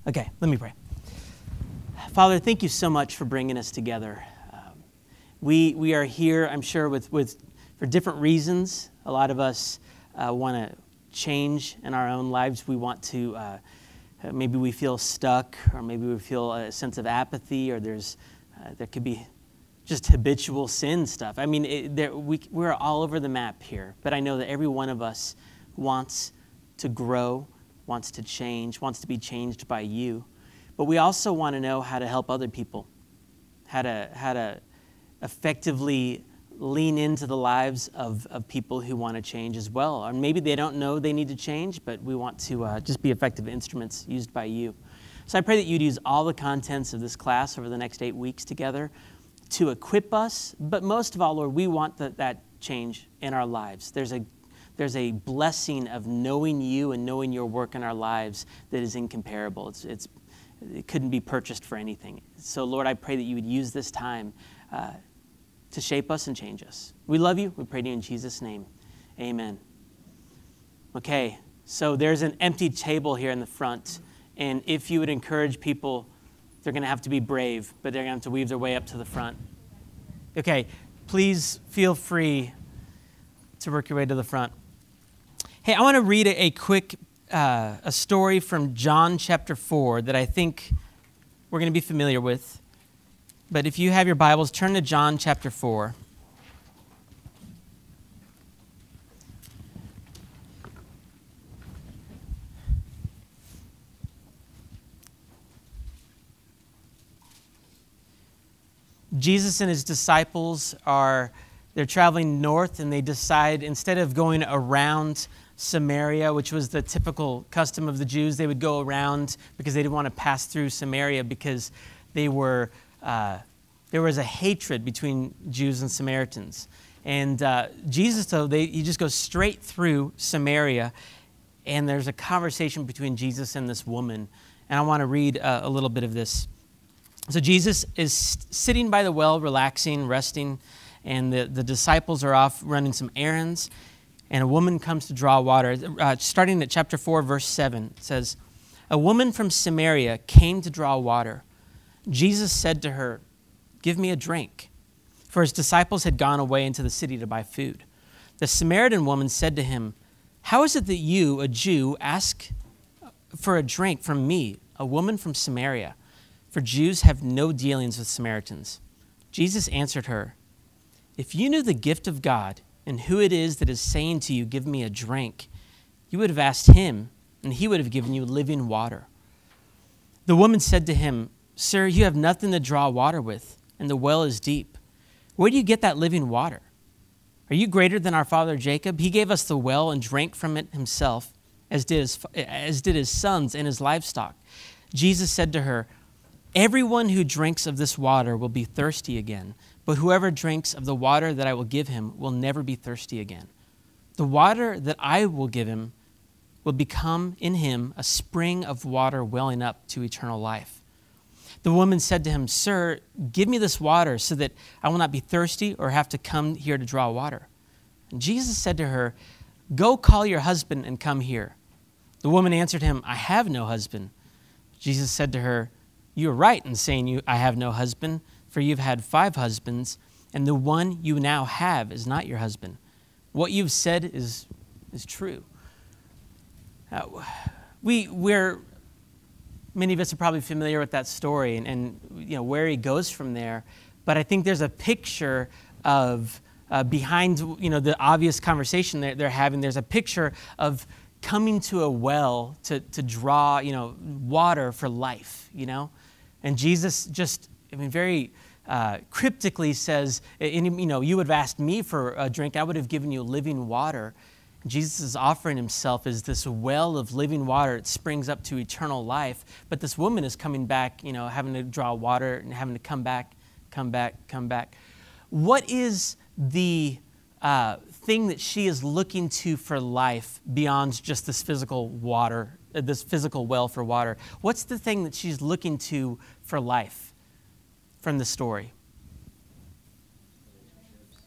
Okay, let me pray. Father, thank you so much for bringing us together. We are here, I'm sure, for different reasons. A lot of us want to change in our own lives. We want to, maybe we feel stuck, or maybe we feel a sense of apathy, or there could be just habitual sin stuff. I mean, we're all over the map here, but I know that every one of us wants to grow, wants to change, wants to be changed by you. But we also want to know how to help other people, how to effectively lean into the lives of people who want to change as well. Or maybe they don't know they need to change, but we want to just be effective instruments used by you. So I pray that you'd use all the contents of this class over the next 8 weeks together to equip us. But most of all, Lord, we want that change in our lives. There's a blessing of knowing you and knowing your work in our lives that is incomparable. It couldn't be purchased for anything. So, Lord, I pray that you would use this time to shape us and change us. We love you. We pray to you in Jesus' name. Amen. Okay, so there's an empty table here in the front. And if you would encourage people, they're going to have to be brave, but they're going to have to weave their way up to the front. Okay, please feel free to work your way to the front. Hey, I want to read a quick a story from John chapter 4 that I think we're going to be familiar with. But if you have your Bibles, turn to John chapter 4. Jesus and his disciples they're traveling north, and they decide, instead of going around Samaria, which was the typical custom of the Jews, they would go around because they didn't want to pass through Samaria because there was a hatred between Jews and Samaritans. And Jesus, though, he just goes straight through Samaria, and there's a conversation between Jesus and this woman. And I want to read a little bit of this. So Jesus is sitting by the well, relaxing, resting, and the disciples are off running some errands, and a woman comes to draw water. Starting at chapter 4, verse 7, it says, "A woman from Samaria came to draw water. Jesus said to her, 'Give me a drink,' for his disciples had gone away into the city to buy food. The Samaritan woman said to him, 'How is it that you, a Jew, ask for a drink from me, a woman from Samaria? For Jews have no dealings with Samaritans.' Jesus answered her, 'If you knew the gift of God and who it is that is saying to you, "Give me a drink," you would have asked him, and he would have given you living water.' The woman said to him, 'Sir, you have nothing to draw water with, and the well is deep. Where do you get that living water? Are you greater than our father Jacob? He gave us the well and drank from it himself, as did his sons and his livestock.' Jesus said to her, 'Everyone who drinks of this water will be thirsty again, but whoever drinks of the water that I will give him will never be thirsty again. The water that I will give him will become in him a spring of water welling up to eternal life.' The woman said to him, 'Sir, give me this water so that I will not be thirsty or have to come here to draw water.' And Jesus said to her, 'Go call your husband and come here.' The woman answered him, 'I have no husband.' Jesus said to her, 'You are right in saying I have no husband, for you've had 5 husbands, and the one you now have is not your husband. What you've said is true.'" Many of us are probably familiar with that story and you know where he goes from there. But I think there's a picture of behind the obvious conversation they're having. There's a picture of coming to a well to draw water for life. And Jesus just very cryptically says, you would have asked me for a drink, I would have given you living water. Jesus is offering himself as this well of living water. It springs up to eternal life. But this woman is coming back, having to draw water and having to come back. What is the thing that she is looking to for life beyond just this physical water, this physical well for water? What's the thing that she's looking to for life from the story?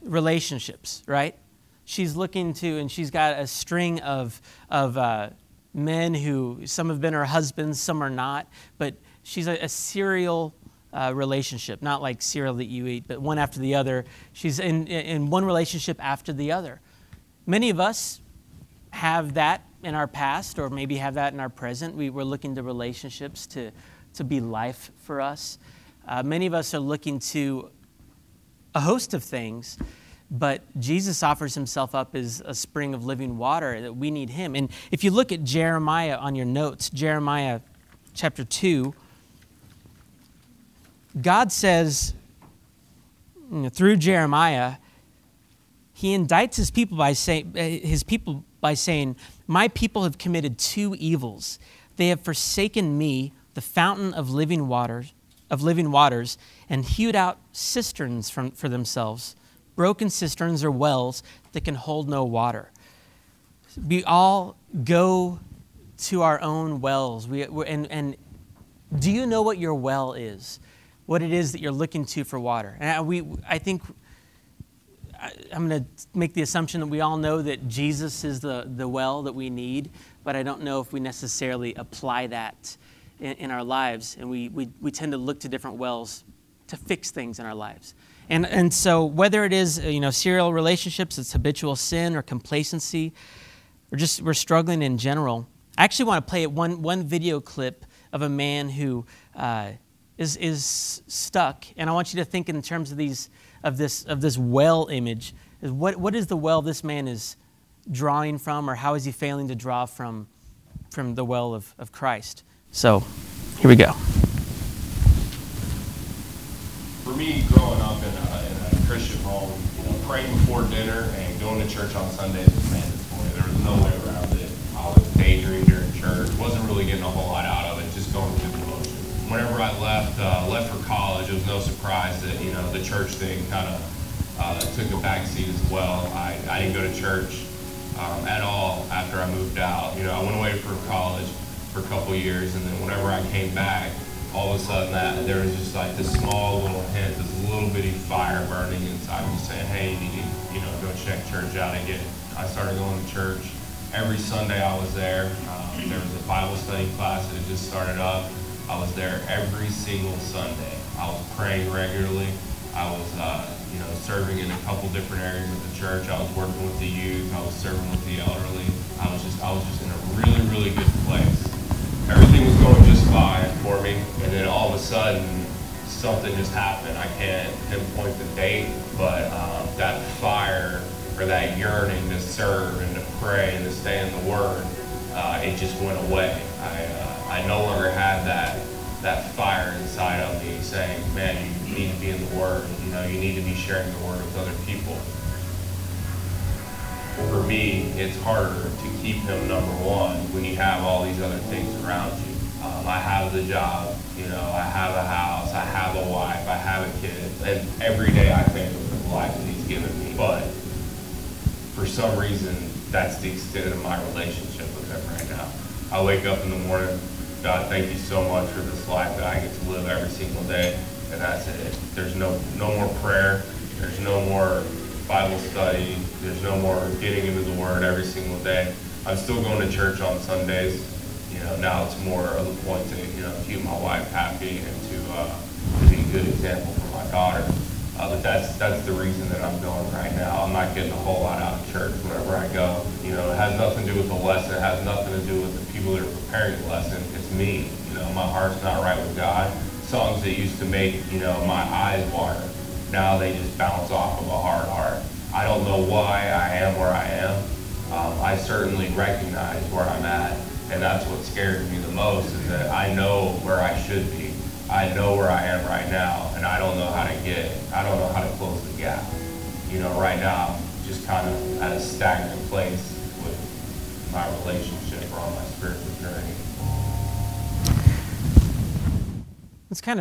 Relationships, right? She's looking to, and she's got a string of men who, some have been her husbands, some are not, but she's a serial relationship, not like cereal that you eat, but one after the other. She's in one relationship after the other. Many of us have that in our past, or maybe have that in our present. We're looking to relationships to be life for us. Many of us are looking to a host of things, but Jesus offers himself up as a spring of living water, that we need him. And if you look at Jeremiah on your notes, Jeremiah chapter 2, God says, through Jeremiah, he indicts his people by saying, my people have committed two evils. They have forsaken me, the fountain of living waters, and hewed out cisterns for themselves, broken cisterns or wells that can hold no water. We all go to our own wells. And do you know what your well is? What it is that you're looking to for water? And I think I'm going to make the assumption that we all know that Jesus is the well that we need, but I don't know if we necessarily apply that in our lives, and we tend to look to different wells to fix things in our lives. And so whether it is serial relationships, it's habitual sin or complacency, or just we're struggling in general. I actually want to play one video clip of a man who is stuck, and I want you to think in terms of this well image. What is the well this man is drawing from, or how is he failing to draw from the well of Christ? So, here we go. For me, growing up in a Christian home, praying before dinner and going to church on Sundays was mandatory. There was no way around it. I was daydreaming during church. Wasn't really getting a whole lot out of it, just going through the motions. Whenever I left for college, it was no surprise that the church thing kind of took a back seat as well. I didn't go to church at all after I moved out. I went away for college for a couple years, and then whenever I came back, all of a sudden there was just like this small little hint, this little bitty fire burning inside me saying, hey, you need to go check church out again. I started going to church. Every Sunday I was there. There was a Bible study class that had just started up. I was there every single Sunday. I was praying regularly. I was serving in a couple different areas of the church. I was working with the youth. I was serving with the elderly. I was just in a really, really good place. Everything was going just fine for me, and then all of a sudden, something just happened. I can't pinpoint the date, but that fire or that yearning to serve and to pray and to stay in the Word, it just went away. I no longer had that fire inside of me saying, man, you need to be in the Word. You need to be sharing the Word with other people. For me, it's harder to keep him number one when you have all these other things around you. I have the job, I have a house, I have a wife, I have a kid, and every day I thank him for the life that he's given me. But for some reason, that's the extent of my relationship with him right now. I wake up in the morning, God, thank you so much for this life that I get to live every single day, and that's it. There's no more prayer, there's no more Bible study, there's no more getting into the Word every single day. I'm still going to church on Sundays. Now it's more of the point to keep my wife happy and to be a good example for my daughter. But that's the reason that I'm going right now. I'm not getting a whole lot out of church whenever I go. It has nothing to do with the lesson. It has nothing to do with the people that are preparing the lesson. It's me. My heart's not right with God. Songs that used to make my eyes water, now they just bounce off of a hard heart. I don't know why I am where I am. I certainly recognize where I'm at, and that's what scares me the most, is that I know where I should be. I know where I am right now, and I don't know how to get it. I don't know how to close the gap. Right now, I'm just kind of at a stagnant place with my relationship or on my spiritual journey. It's kind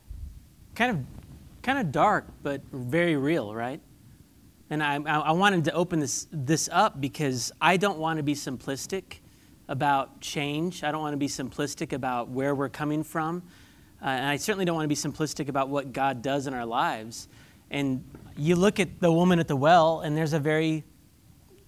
of dark, but very real, right? And I wanted to open this up because I don't want to be simplistic about change. I don't want to be simplistic about where we're coming from. And I certainly don't want to be simplistic about what God does in our lives. And you look at the woman at the well, and there's a very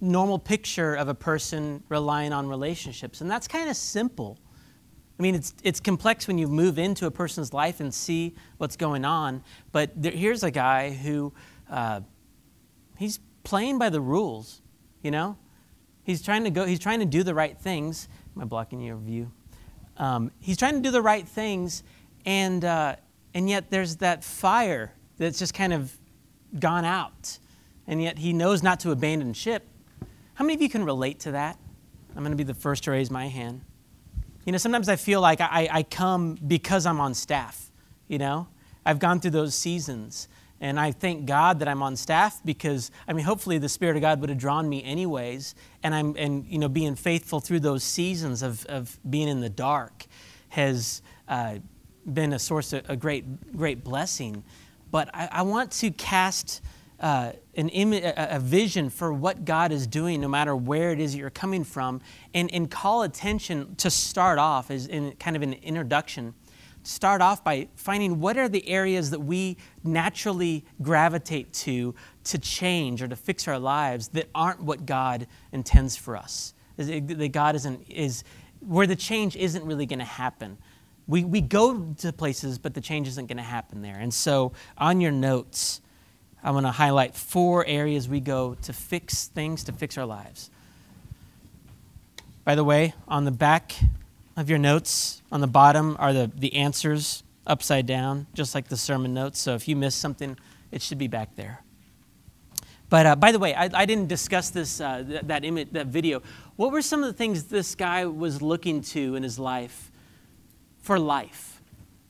normal picture of a person relying on relationships. And that's kind of simple. I mean, it's complex when you move into a person's life and see what's going on. But here's a guy who, he's playing by the rules, you know? He's trying to do the right things. Am I blocking your view? He's trying to do the right things, and yet there's that fire that's just kind of gone out. And yet he knows not to abandon ship. How many of you can relate to that? I'm going to be the first to raise my hand. You know, sometimes I feel like I come because I'm on staff, you know? I've gone through those seasons, and I thank God that I'm on staff because, I mean, hopefully the Spirit of God would have drawn me anyways, and you know, being faithful through those seasons of being in the dark has been a source of a great blessing. But I want to cast a vision for what God is doing, no matter where it is you're coming from, and call attention to start off as in kind of an introduction. Start off by finding what are the areas that we naturally gravitate to change or to fix our lives that aren't what God intends for us. That God is where the change isn't really going to happen. We go to places, but the change isn't going to happen there. And so on your notes, I want to highlight 4 areas we go to fix things, to fix our lives. By the way, on the back of your notes, on the bottom are the answers upside down, just like the sermon notes. So if you missed something, it should be back there. But by the way, I didn't discuss this that video. What were some of the things this guy was looking to in his life for life?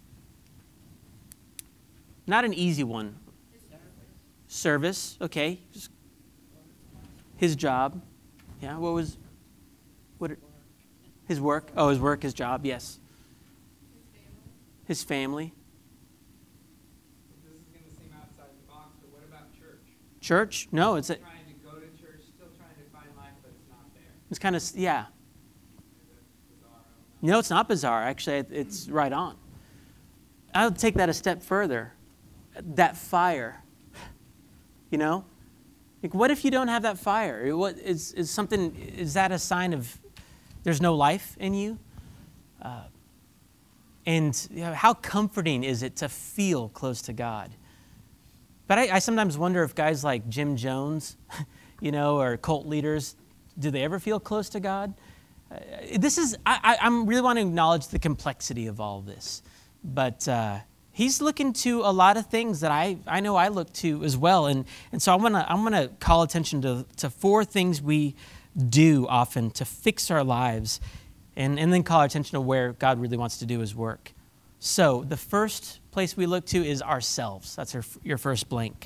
Not an easy one. Service, okay. His job, yeah. His work? Oh, his work, his job, yes. His family. This is going to seem outside the box, but what about church? Church? No, it's trying to go to church, still trying to find life, but it's not there. It's kind of, yeah. No, it's not bizarre. Actually, it's right on. I'll take that a step further. That fire. You know, like what if you don't have that fire? What is that a sign of there's no life in you? And you know, how comforting is it to feel close to God? But I sometimes wonder if guys like Jim Jones, you know, or cult leaders, do they ever feel close to God? I'm really want to acknowledge the complexity of all of this, but. He's looking to a lot of things that I know I look to as well. And so I'm gonna call attention to 4 things we do often to fix our lives and then call our attention to where God really wants to do his work. So the first place we look to is ourselves. That's your first blank.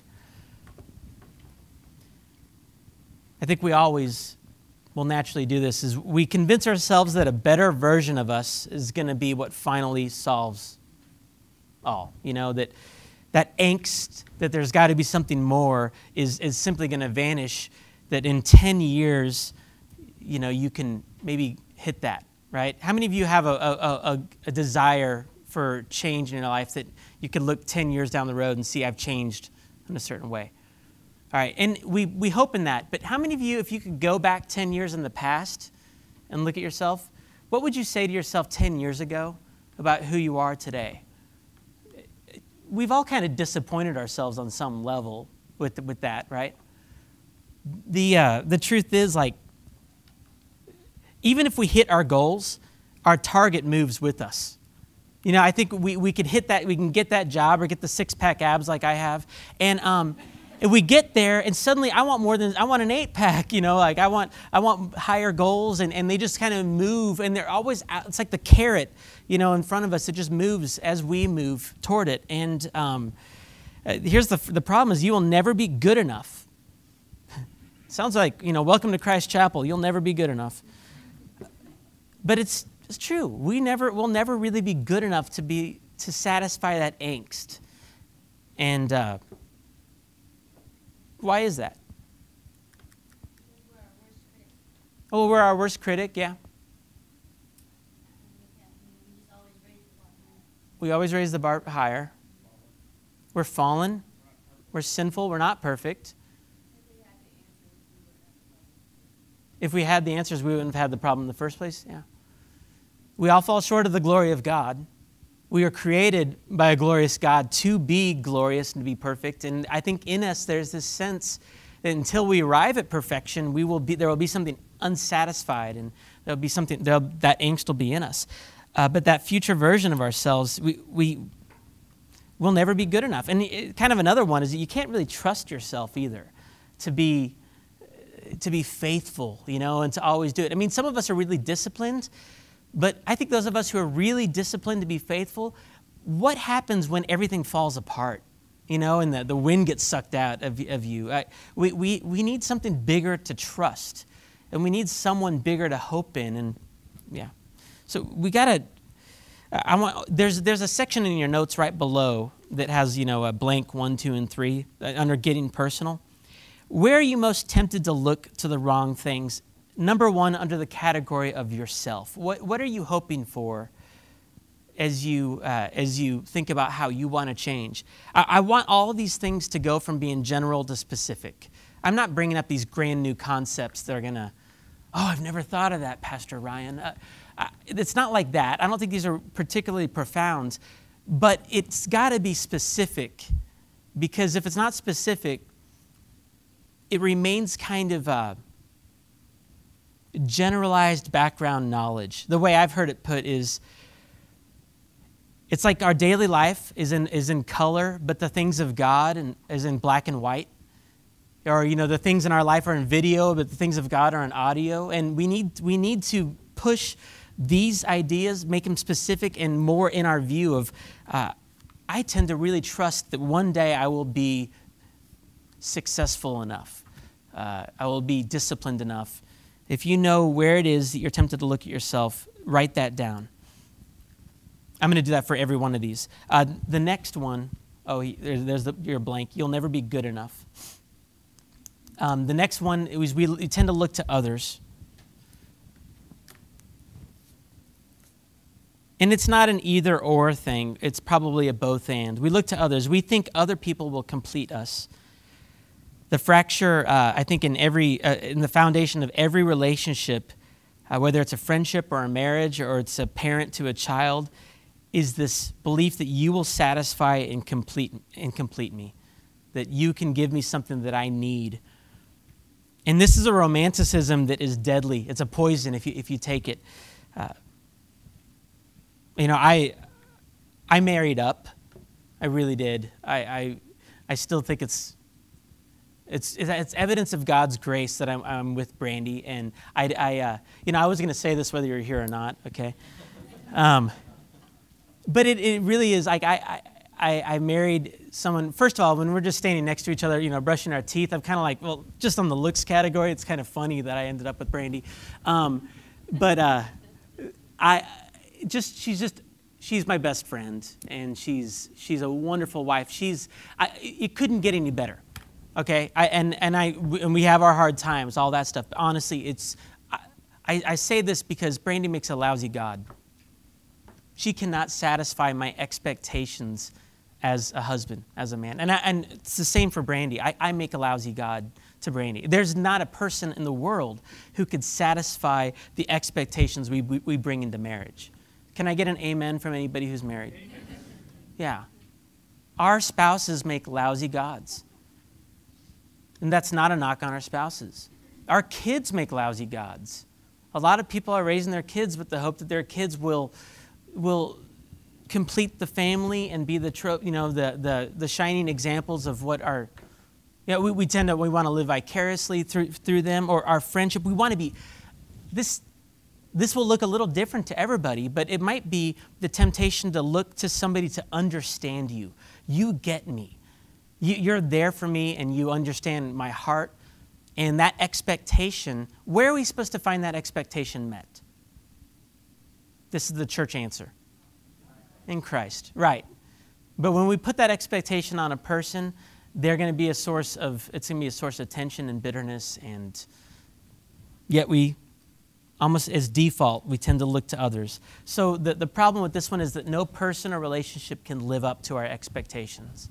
I think we always will naturally do this, is we convince ourselves that a better version of us is going to be what finally solves all. You know, that angst, that there's got to be something more is simply going to vanish, that in 10 years, you know, you can maybe hit that, right? How many of you have a desire for change in your life that you could look 10 years down the road and see I've changed in a certain way? All right, and we hope in that, but how many of you, if you could go back 10 years in the past and look at yourself, what would you say to yourself 10 years ago about who you are today? We've all kind of disappointed ourselves on some level with that, right? The truth is, like, even if we hit our goals, our target moves with us. You know, I think we could hit that, we can get that job or get the 6-pack abs like I have, and we get there, and suddenly I want an 8-pack. You know, like I want higher goals, and they just kind of move, and they're always out. It's like the carrot, you know, in front of us. It just moves as we move toward it. And here's the problem: is you will never be good enough. Sounds like, you know, welcome to Christ Chapel. You'll never be good enough. But it's true. We'll never really be good enough to satisfy that angst. And why is that? Oh, we're our worst critic, yeah. We always raise the bar higher. We're fallen. We're sinful. We're not perfect. If we had the answers, we wouldn't have had the problem in the first place. Yeah. We all fall short of the glory of God. We are created by a glorious God to be glorious and to be perfect. And I think in us there's this sense that until we arrive at perfection, there will be something unsatisfied, and there'll be something that angst will be in us. But that future version of ourselves, we will never be good enough. And kind of another one is that you can't really trust yourself either to be faithful, and to always do it. I mean, some of us are really disciplined, but I think those of us who are really disciplined to be faithful, what happens when everything falls apart, and the wind gets sucked out of you? We need something bigger to trust, and we need someone bigger to hope in, and yeah. So we got to, there's a section in your notes right below that has, a blank 1, 2, and 3 under getting personal. Where are you most tempted to look to the wrong things? Number 1, under the category of yourself. What are you hoping for as you think about how you want to change? I want all of these things to go from being general to specific. I'm not bringing up these grand new concepts that are going to, I've never thought of that, Pastor Ryan. It's not like that. I don't think these are particularly profound, but it's got to be specific, because if it's not specific, it remains kind of generalized background knowledge. The way I've heard it put is, it's like our daily life is in color, but the things of God is in black and white. Or, the things in our life are in video, but the things of God are in audio. And we need to push these ideas, make them specific and more in our view of, I tend to really trust that one day I will be successful enough. I will be disciplined enough. If you know where it is that you're tempted to look at yourself, write that down. I'm going to do that for every one of these. The next one, there's your blank. You'll never be good enough. The next one is we tend to look to others. And it's not an either or thing. It's probably a both and. We look to others. We think other people will complete us. The fracture, I think, in the foundation of every relationship, whether it's a friendship or a marriage or it's a parent to a child, is this belief that you will satisfy and complete me, that you can give me something that I need. And this is a romanticism that is deadly. It's a poison if you take it. I married up. I really did. I still think it's evidence of God's grace that I'm with Brandy, and I was going to say this whether you're here or not, okay? But it really is like I married someone. First of all, when we're just standing next to each other, brushing our teeth, I'm kind of like, well, just on the looks category, it's kind of funny that I ended up with Brandy, she's my best friend, and she's a wonderful wife. It couldn't get any better. Okay, and we have our hard times, all that stuff. But honestly, I say this because Brandy makes a lousy God. She cannot satisfy my expectations as a husband, as a man, and it's the same for Brandy. I make a lousy God to Brandy. There's not a person in the world who could satisfy the expectations we bring into marriage. Can I get an amen from anybody who's married? Amen. Yeah, our spouses make lousy gods. And that's not a knock on our spouses. Our kids make lousy gods. A lot of people are raising their kids with the hope that their kids will complete the family and be the shining examples of what our, we want to live vicariously through them, or our friendship. We want to be this will look a little different to everybody, but it might be the temptation to look to somebody to understand you. You get me. You're there for me, and you understand my heart. And that expectation, where are we supposed to find that expectation met? This is the church answer. In Christ, right. But when we put that expectation on a person, it's going to be a source of tension and bitterness, and yet we, almost as default, we tend to look to others. So the problem with this one is that no person or relationship can live up to our expectations.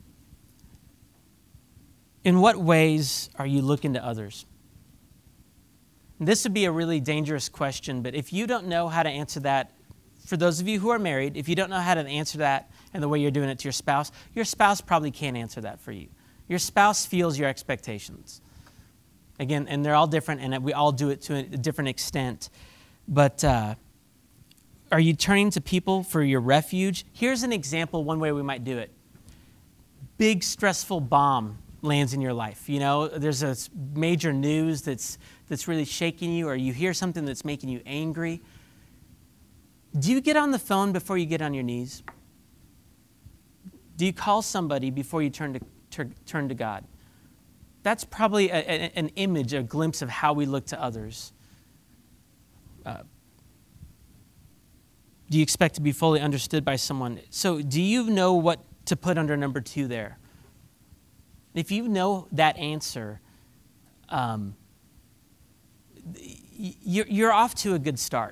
In what ways are you looking to others? This would be a really dangerous question, but if you don't know how to answer that, for those of you who are married, if you don't know how to answer that and the way you're doing it to your spouse probably can't answer that for you. Your spouse feels your expectations. Again, and they're all different, and we all do it to a different extent. But are you turning to people for your refuge? Here's an example, one way we might do it. Big stressful bomb lands in your life. You know, there's a major news that's really shaking you, or you hear something that's making you angry. Do you get on the phone before you get on your knees? Do you call somebody before you turn to God? That's probably an image, a glimpse of how we look to others. Do you expect to be fully understood by someone? So do you know what to put under number 2 there? If you know that answer, you're off to a good start.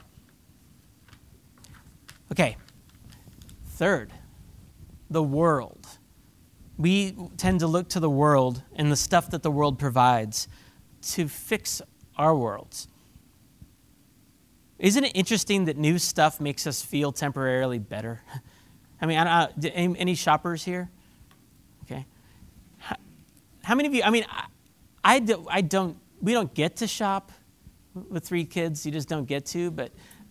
Okay, third, the world. We tend to look to the world and the stuff that the world provides to fix our worlds. Isn't it interesting that new stuff makes us feel temporarily better? I mean, any shoppers here? Okay. How many of you, I mean, we don't get to shop with 3 kids. You just don't get to, but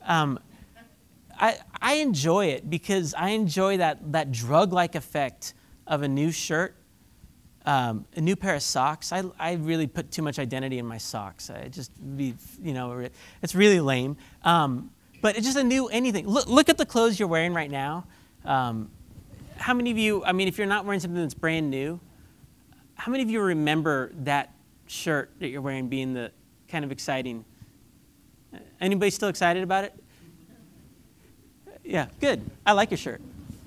I enjoy it because I enjoy that drug-like effect of a new shirt, a new pair of socks. I really put too much identity in my socks. It's really lame. But it's just a new anything. Look at the clothes you're wearing right now. How many of you, I mean, if you're not wearing something that's brand new, how many of you remember that shirt that you're wearing being the kind of exciting? Anybody still excited about it? Yeah, good. I like your shirt.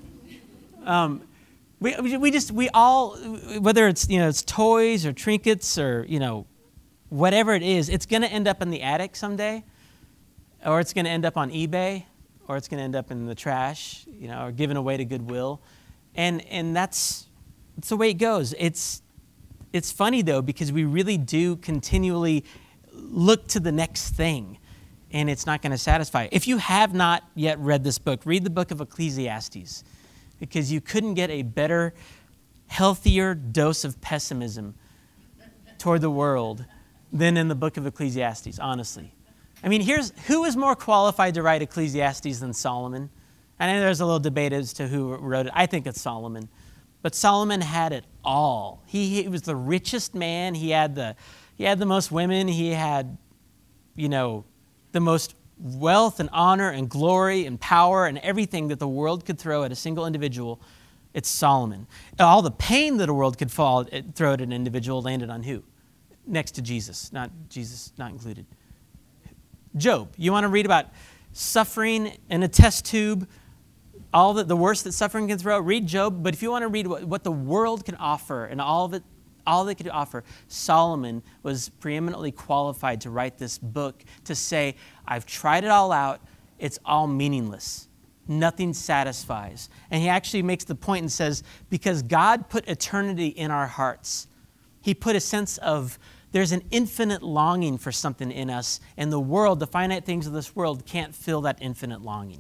We all, whether it's, it's toys or trinkets or, whatever it is, it's going to end up in the attic someday, or it's going to end up on eBay, or it's going to end up in the trash, or given away to Goodwill. And that's the way it goes. It's funny, though, because we really do continually look to the next thing, and it's not going to satisfy. If you have not yet read this book, read the book of Ecclesiastes, because you couldn't get a better, healthier dose of pessimism toward the world than in the book of Ecclesiastes, honestly. I mean, who is more qualified to write Ecclesiastes than Solomon? I know there's a little debate as to who wrote it. I think it's Solomon. But Solomon had it all. He was the richest man. He had the most women. He had, the most wealth and honor and glory and power and everything that the world could throw at a single individual. It's Solomon. All the pain that a world could throw at an individual landed on who? Next to Jesus not included. Job. You want to read about suffering in a test tube, all the worst that suffering can throw? Read Job. But if you want to read what the world can offer and all they could offer, Solomon was preeminently qualified to write this book, to say, I've tried it all out. It's all meaningless. Nothing satisfies. And he actually makes the point and says, because God put eternity in our hearts, he put a sense of there's an infinite longing for something in us, and the world, the finite things of this world, can't fill that infinite longing.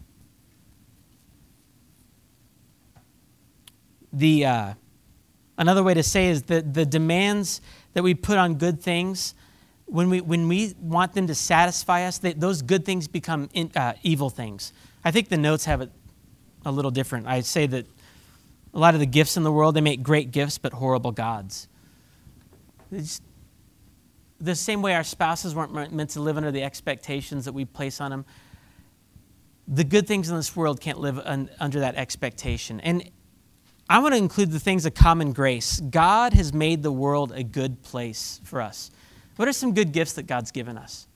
Another way to say is that the demands that we put on good things, when we want them to satisfy us, those good things become evil things. I think the notes have it a little different. I say that a lot of the gifts in the world, they make great gifts, but horrible gods. The same way our spouses weren't meant to live under the expectations that we place on them, the good things in this world can't live under that expectation. And I want to include the things of common grace. God has made the world a good place for us. What are some good gifts that God's given us?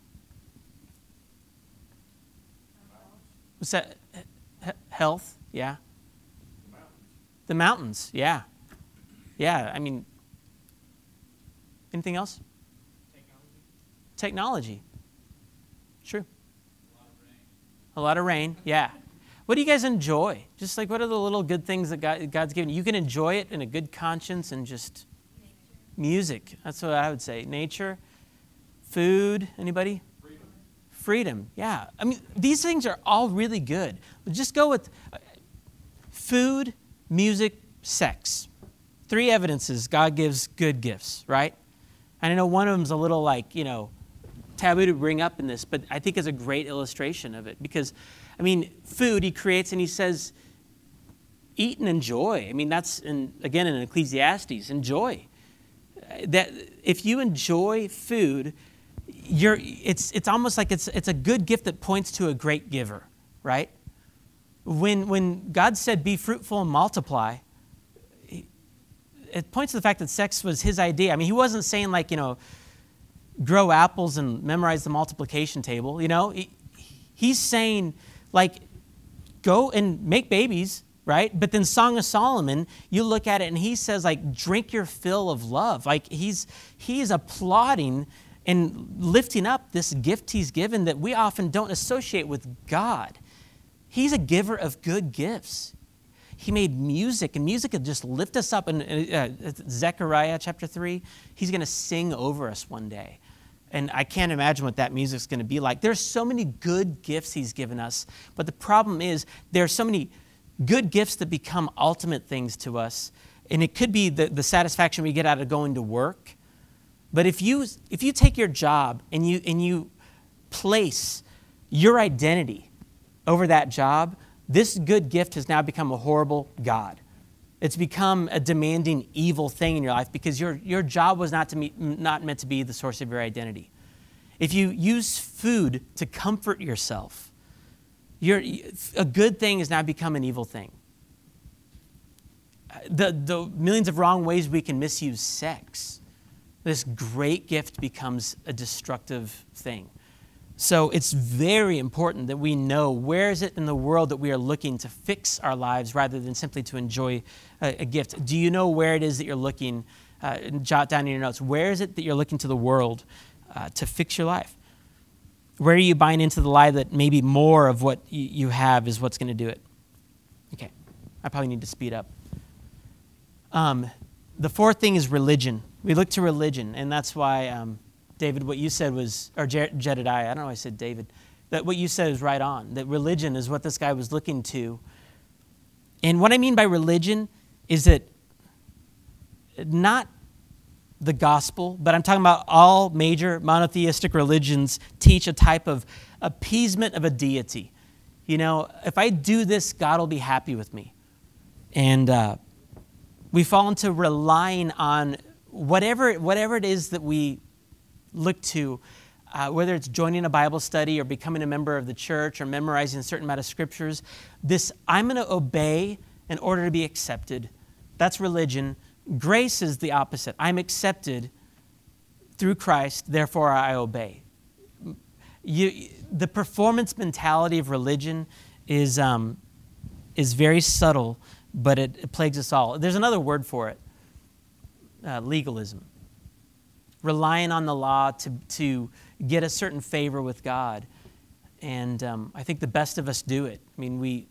What's that? Health, yeah. The mountains, yeah. Yeah, I mean, anything else? Technology. True. A lot of rain, yeah. What do you guys enjoy? Just like, what are the little good things that God's given you? You can enjoy it in a good conscience and just music. That's what I would say. Nature, Food, anybody? Freedom, yeah. I mean, these things are all really good. But just go with food, music, sex. 3 evidences God gives good gifts, right? And I know one of them's a little taboo to bring up in this, but I think it's a great illustration of it. Because, I mean, food he creates and he says, eat and enjoy. I mean, that's, again, in Ecclesiastes, enjoy. That if you enjoy food, it's almost like it's a good gift that points to a great giver, right? When God said, be fruitful and multiply, it points to the fact that sex was his idea. I mean, he wasn't saying grow apples and memorize the multiplication table, He's saying, go and make babies, right? But then Song of Solomon, you look at it and he says, drink your fill of love. He's applauding and lifting up this gift he's given that we often don't associate with God. He's a giver of good gifts. He made music, and music could just lift us up. In Zechariah chapter 3, he's going to sing over us one day. And I can't imagine what that music's going to be like. There's so many good gifts he's given us, but the problem is there are so many good gifts that become ultimate things to us. And it could be the satisfaction we get out of going to work. But if you take your job and you place your identity over that job, this good gift has now become a horrible god. It's become a demanding evil thing in your life because your job was not meant to be the source of your identity. If you use food to comfort yourself, a good thing has now become an evil thing. The millions of wrong ways we can misuse sex, this great gift becomes a destructive thing. So it's very important that we know where is it in the world that we are looking to fix our lives rather than simply to enjoy a gift. Do you know where it is that you're looking? Jot down in your notes. Where is it that you're looking to the world to fix your life? Where are you buying into the lie that maybe more of what you have is what's going to do it? Okay, I probably need to speed up. The 4th thing is religion. We look to religion, and that's why, David, what you said was, or Jedediah, I don't know why I said David, that what you said is right on, that religion is what this guy was looking to. And what I mean by religion is that not the gospel, but I'm talking about all major monotheistic religions teach a type of appeasement of a deity. If I do this, God will be happy with me. And we fall into relying on whatever it is that we look to, whether it's joining a Bible study or becoming a member of the church or memorizing a certain amount of scriptures. This, I'm going to obey in order to be accepted. That's religion. Grace is the opposite. I'm accepted through Christ, therefore I obey. The performance mentality of religion is very subtle, but it plagues us all. There's another word for it, legalism. Relying on the law to get a certain favor with God. And I think the best of us do it. I mean,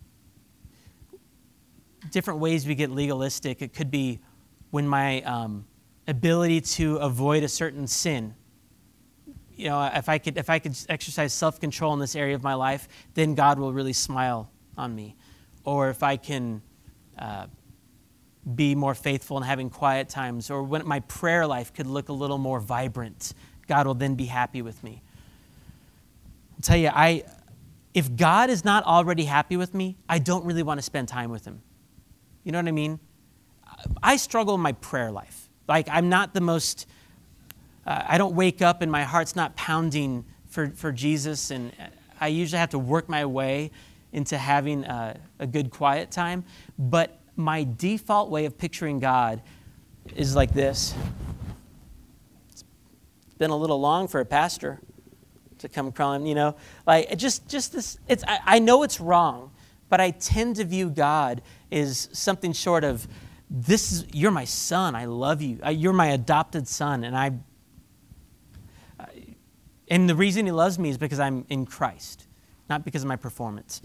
different ways we get legalistic. It could be when my ability to avoid a certain sin. If I could exercise self-control in this area of my life, then God will really smile on me. Or if I can be more faithful in having quiet times, or when my prayer life could look a little more vibrant, God will then be happy with me. I'll tell you, if God is not already happy with me, I don't really want to spend time with him. You know what I mean? I struggle in my prayer life. I'm not the most, I don't wake up and my heart's not pounding for Jesus, and I usually have to work my way into having a good quiet time. But my default way of picturing God is like this. It's been a little long for a pastor to come crawling, just this. I know it's wrong, but I tend to view God as something short of, you're my son, I love you, you're my adopted son, and the reason he loves me is because I'm in Christ, not because of my performance.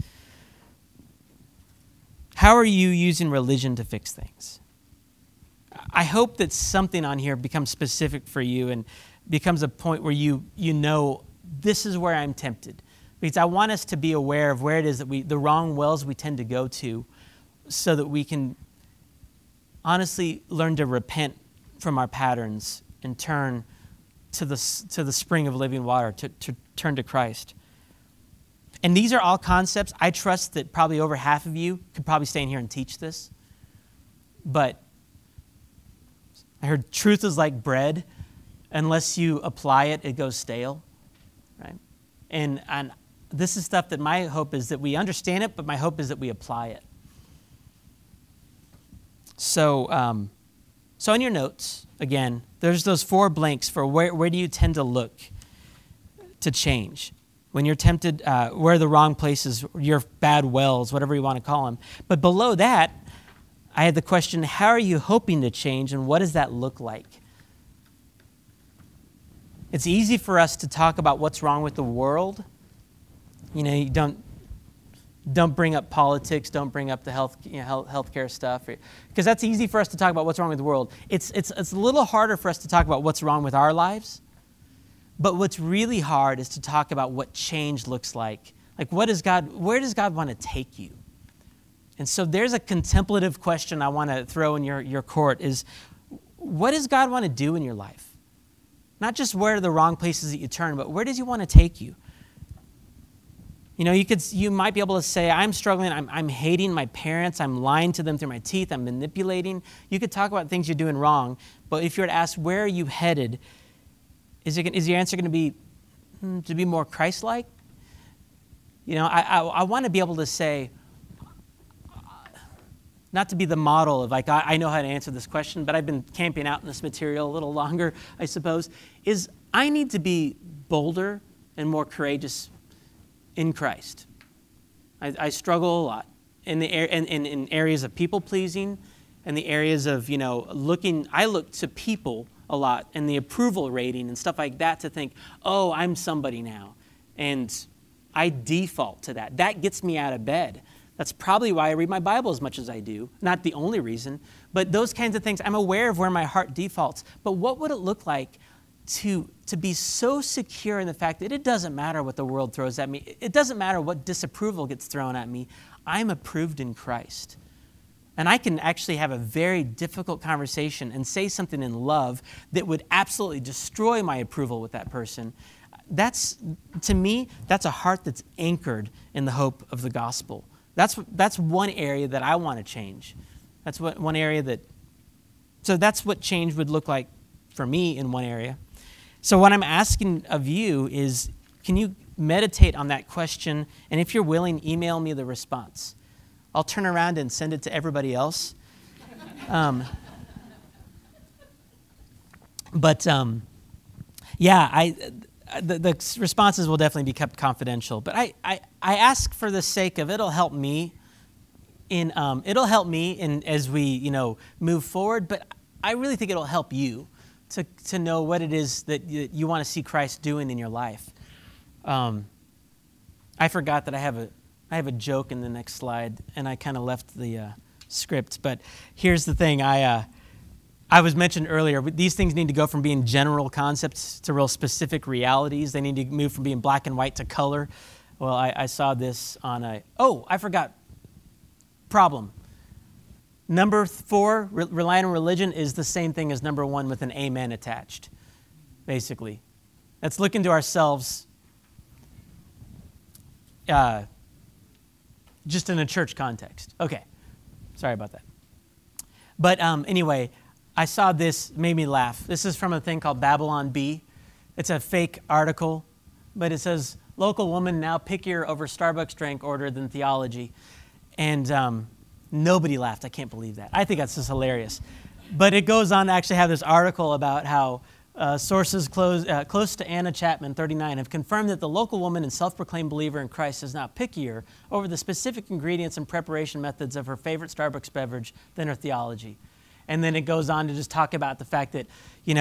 How are you using religion to fix things? I hope that something on here becomes specific for you, and becomes a point where you know, this is where I'm tempted. Because I want us to be aware of where it is that the wrong wells we tend to go to, so that we can honestly learn to repent from our patterns and turn to the spring of living water, to turn to Christ. And these are all concepts. I trust that probably over half of you could probably stay in here and teach this. But I heard truth is like bread. Unless you apply it, it goes stale. Right? And this is stuff that my hope is that we understand it, but my hope is that we apply it. So, so in your notes, again, there's those 4 blanks for where do you tend to look to change. When you're tempted, where are the wrong places, your bad wells, whatever you want to call them. But below that, I had the question, how are you hoping to change, and what does that look like? It's easy for us to talk about what's wrong with the world. You know, you don't bring up politics, don't bring up the healthcare stuff, because that's easy for us to talk about what's wrong with the world. It's a little harder for us to talk about what's wrong with our lives. But what's really hard is to talk about what change looks like. Like, where does God want to take you? And so there's a contemplative question I want to throw in your court is, what does God want to do in your life? Not just where are the wrong places that you turn, but where does he want to take you? You know, you might be able to say, I'm struggling, I'm hating my parents, I'm lying to them through my teeth, I'm manipulating. You could talk about things you're doing wrong, but if you were to ask, where are you headed? Is your answer going to be to be more Christ-like? You know, I want to be able to say, not to be the model of like, I know how to answer this question, but I've been camping out in this material a little longer, I suppose, is I need to be bolder and more courageous in Christ. I struggle a lot in areas of people-pleasing and the areas of, you know, I look to people a lot and the approval rating and stuff like that to think, oh, I'm somebody now. And I default to that. That gets me out of bed. That's probably why I read my Bible as much as I do. Not the only reason, but those kinds of things. I'm aware of where my heart defaults. But what would it look like to be so secure in the fact that it doesn't matter what the world throws at me. It doesn't matter what disapproval gets thrown at me. I'm approved in Christ. And I can actually have a very difficult conversation and say something in love that would absolutely destroy my approval with that person. To me, that's a heart that's anchored in the hope of the gospel. That's one area that I want to change. That's one area so that's what change would look like for me in one area. So what I'm asking of you is, can you meditate on that question? And if you're willing, email me the response. I'll turn around and send it to everybody else. The responses will definitely be kept confidential. But I ask for the sake of it'll help me as we move forward. But I really think it'll help you to know what it is that you want to see Christ doing in your life. I forgot that I have a joke in the next slide, and I kind of left the script. But here's the thing. I was mentioned earlier, these things need to go from being general concepts to real specific realities. They need to move from being black and white to color. Well, I saw this on I forgot. Problem. Number 4, relying on religion, is the same thing as number 1 with an amen attached, basically. Let's look into ourselves just in a church context. Okay, sorry about that. But anyway, I saw this, made me laugh. This is from a thing called Babylon Bee. It's a fake article, but it says, local woman now pickier over Starbucks drink order than theology. And nobody laughed. I can't believe that. I think that's just hilarious. But it goes on to actually have this article about how sources close to Anna Chapman, 39, have confirmed that the local woman and self-proclaimed believer in Christ is now pickier over the specific ingredients and preparation methods of her favorite Starbucks beverage than her theology. And then it goes on to just talk about the fact that,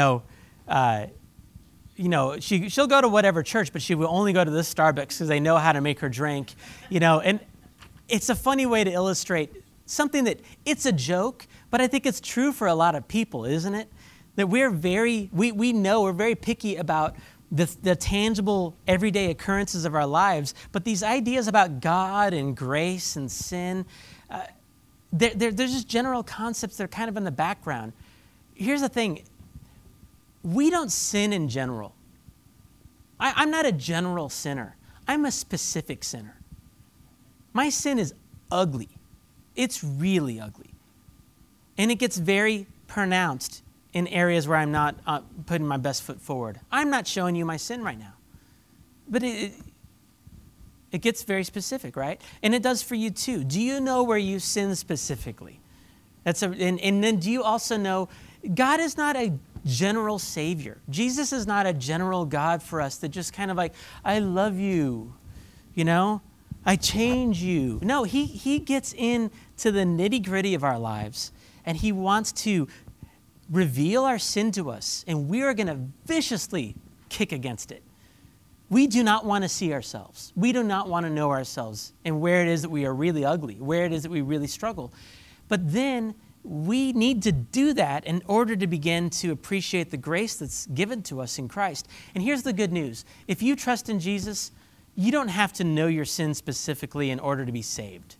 she'll go to whatever church, but she will only go to this Starbucks because they know how to make her drink, And it's a funny way to illustrate something that it's a joke, but I think it's true for a lot of people, isn't it? that we're very picky about the tangible, everyday occurrences of our lives, but these ideas about God and grace and sin, they're just general concepts that are kind of in the background. Here's the thing. We don't sin in general. I'm not a general sinner. I'm a specific sinner. My sin is ugly. It's really ugly. And it gets very pronounced in areas where I'm not putting my best foot forward. I'm not showing you my sin right now. But it gets very specific, right? And it does for you too. Do you know where you sin specifically? And then do you also know God is not a general Savior. Jesus is not a general God for us that just kind of like, I love you, I change you. No, he gets into the nitty-gritty of our lives, and he wants to reveal our sin to us, and we are going to viciously kick against it. We do not want to see ourselves. We do not want to know ourselves and where it is that we are really ugly, where it is that we really struggle. But then we need to do that in order to begin to appreciate the grace that's given to us in Christ. And here's the good news. If you trust in Jesus, you don't have to know your sin specifically in order to be saved.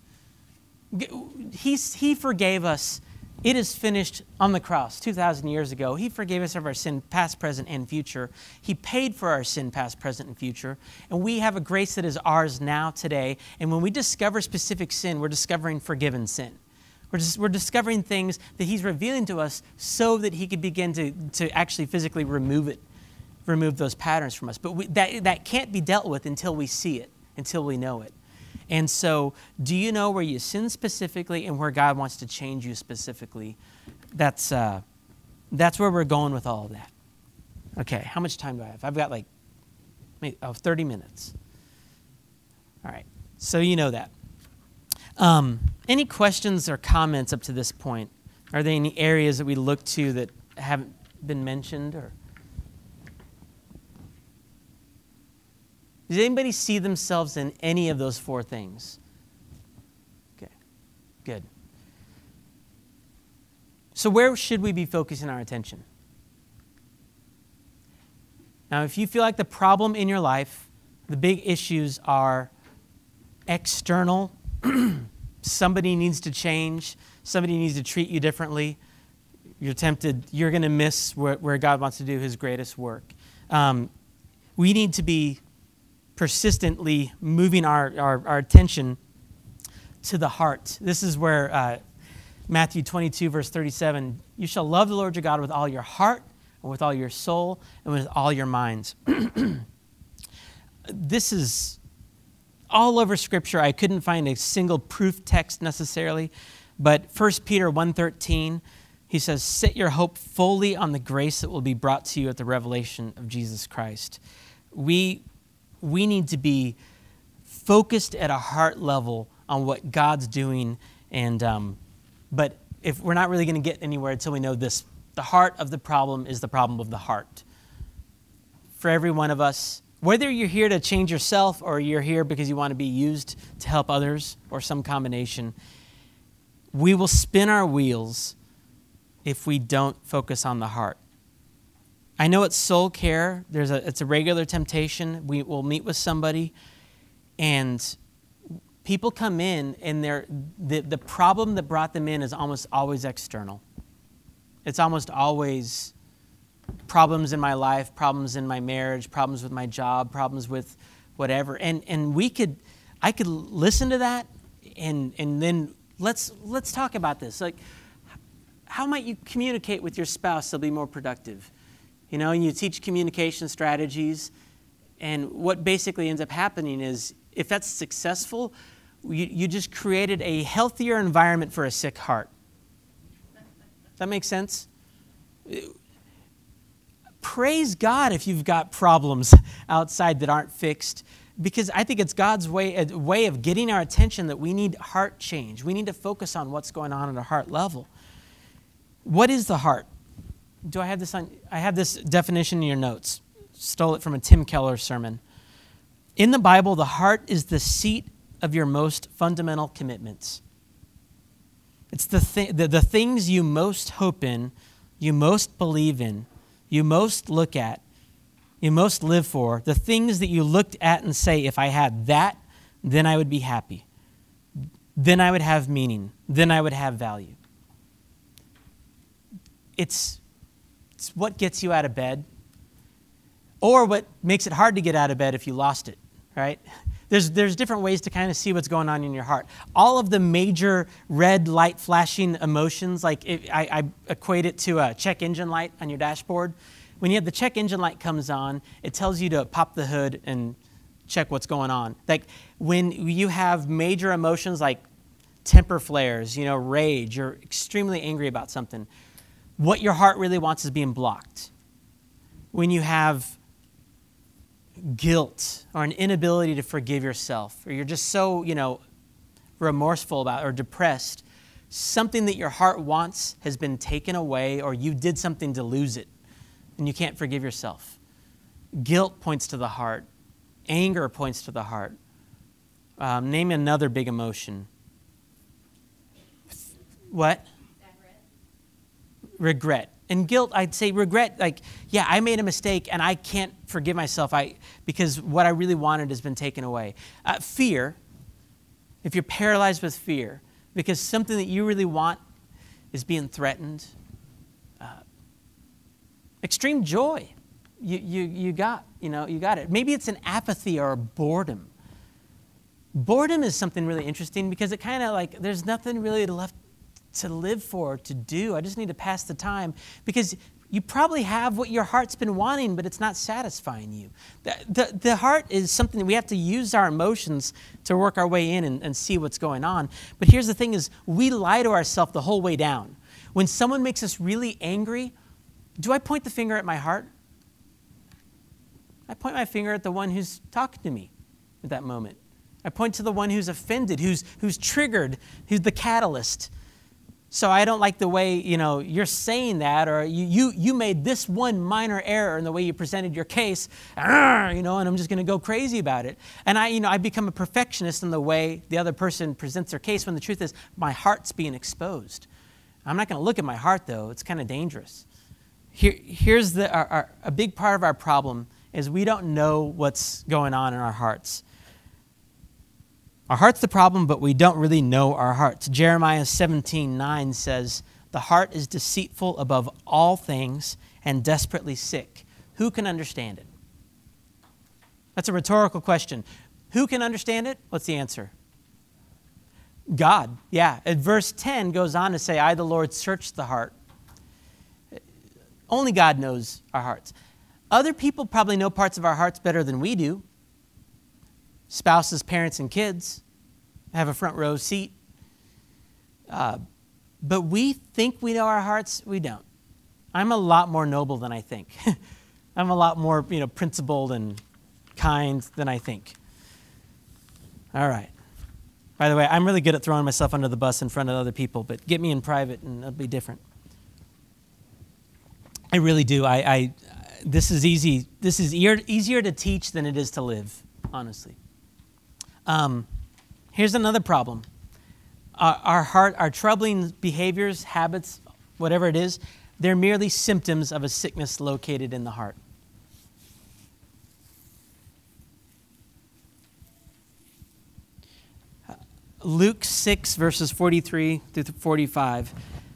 He forgave us. It is finished on the cross 2,000 years ago. He forgave us of our sin, past, present, and future. He paid for our sin, past, present, and future. And we have a grace that is ours now, today. And when we discover specific sin, we're discovering forgiven sin. We're discovering things that he's revealing to us so that he could begin to actually physically remove those patterns from us. But that can't be dealt with until we see it, until we know it. And so, do you know where you sin specifically and where God wants to change you specifically? That's where we're going with all of that. Okay, how much time do I have? I've got 30 minutes. All right, so you know that. Any questions or comments up to this point? Are there any areas that we look to that haven't been mentioned? Or does anybody see themselves in any of those four things? Okay, good. So where should we be focusing our attention? Now, if you feel like the problem in your life, the big issues are external, somebody needs to change, somebody needs to treat you differently, you're tempted, you're going to miss where God wants to do his greatest work. We need to be persistently moving our attention to the heart. This is where Matthew 22, verse 37, you shall love the Lord your God with all your heart, and with all your soul, and with all your minds. This is all over Scripture. I couldn't find a single proof text necessarily, but 1 Peter 1:13, he says, set your hope fully on the grace that will be brought to you at the revelation of Jesus Christ. We need to be focused at a heart level on what God's doing, but if we're not really going to get anywhere until we know this, the heart of the problem is the problem of the heart. For every one of us, whether you're here to change yourself or you're here because you want to be used to help others or some combination, we will spin our wheels if we don't focus on the heart. I know it's soul care. It's a regular temptation. We will meet with somebody and people come in and the problem that brought them in is almost always external. It's almost always problems in my life, problems in my marriage, problems with my job, problems with whatever. And I could listen to that and then let's talk about this. Like, how might you communicate with your spouse to be more productive? You teach communication strategies, and what basically ends up happening is if that's successful, you just created a healthier environment for a sick heart. Does that make sense? Praise God if you've got problems outside that aren't fixed, because I think it's God's a way of getting our attention that we need heart change. We need to focus on what's going on at a heart level. What is the heart? Do I have this on? I have this definition in your notes. Stole it from a Tim Keller sermon. In the Bible, the heart is the seat of your most fundamental commitments. It's the things you most hope in, you most believe in, you most look at, you most live for, the things that you looked at and say, if I had that, then I would be happy. Then I would have meaning. Then I would have value. It's what gets you out of bed, or what makes it hard to get out of bed if you lost it, right? There's different ways to kind of see what's going on in your heart. All of the major red light flashing emotions, like I equate it to a check engine light on your dashboard. When you have the check engine light comes on, it tells you to pop the hood and check what's going on. Like when you have major emotions like temper flares, rage, you're extremely angry about something, what your heart really wants is being blocked. When you have guilt or an inability to forgive yourself, or you're just so, remorseful about or depressed, something that your heart wants has been taken away, or you did something to lose it and you can't forgive yourself. Guilt points to the heart. Anger points to the heart. Name another big emotion. What? Regret. And guilt, I'd say regret, I made a mistake and I can't forgive myself because what I really wanted has been taken away. Fear, if you're paralyzed with fear, because something that you really want is being threatened. Extreme joy, you got it. Maybe it's an apathy or a boredom. Boredom is something really interesting because it kind of there's nothing really left to live for, to do. I just need to pass the time because you probably have what your heart's been wanting, but it's not satisfying you. The heart is something that we have to use our emotions to work our way in and see what's going on. But here's the thing is we lie to ourselves the whole way down. When someone makes us really angry, do I point the finger at my heart? I point my finger at the one who's talking to me at that moment. I point to the one who's offended, who's triggered, who's the catalyst. So I don't like the way, you're saying that, or you made this one minor error in the way you presented your case, and I'm just going to go crazy about it. And I become a perfectionist in the way the other person presents their case when the truth is my heart's being exposed. I'm not going to look at my heart, though. It's kind of dangerous. Here's a big part of our problem is we don't know what's going on in our hearts. Our heart's the problem, but we don't really know our hearts. Jeremiah 17:9 says, "The heart is deceitful above all things and desperately sick. Who can understand it?" That's a rhetorical question. Who can understand it? What's the answer? God. Yeah. And verse 10 goes on to say, "I, the Lord, search the heart." Only God knows our hearts. Other people probably know parts of our hearts better than we do. Spouses, parents, and kids have a front row seat. But we think we know our hearts. We don't. I'm a lot more noble than I think. I'm a lot more, principled and kind than I think. All right. By the way, I'm really good at throwing myself under the bus in front of other people, but get me in private and it'll be different. I really do. This is easy. This is easier to teach than it is to live, honestly. Here's another problem. Our heart, our troubling behaviors, habits, whatever it is, they're merely symptoms of a sickness located in the heart. Luke 6, verses 43 through 45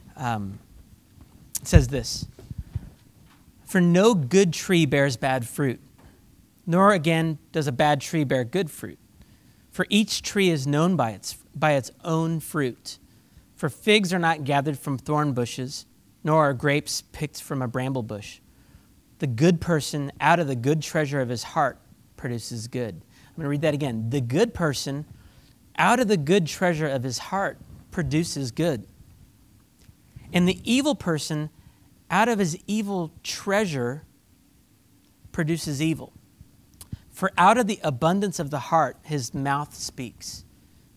says this: "For no good tree bears bad fruit, nor again does a bad tree bear good fruit. For each tree is known by its own fruit. For figs are not gathered from thorn bushes, nor are grapes picked from a bramble bush. The good person out of the good treasure of his heart produces good." I'm going to read that again. The good person out of the good treasure of his heart produces good. And the evil person out of his evil treasure produces evil. For out of the abundance of the heart, his mouth speaks.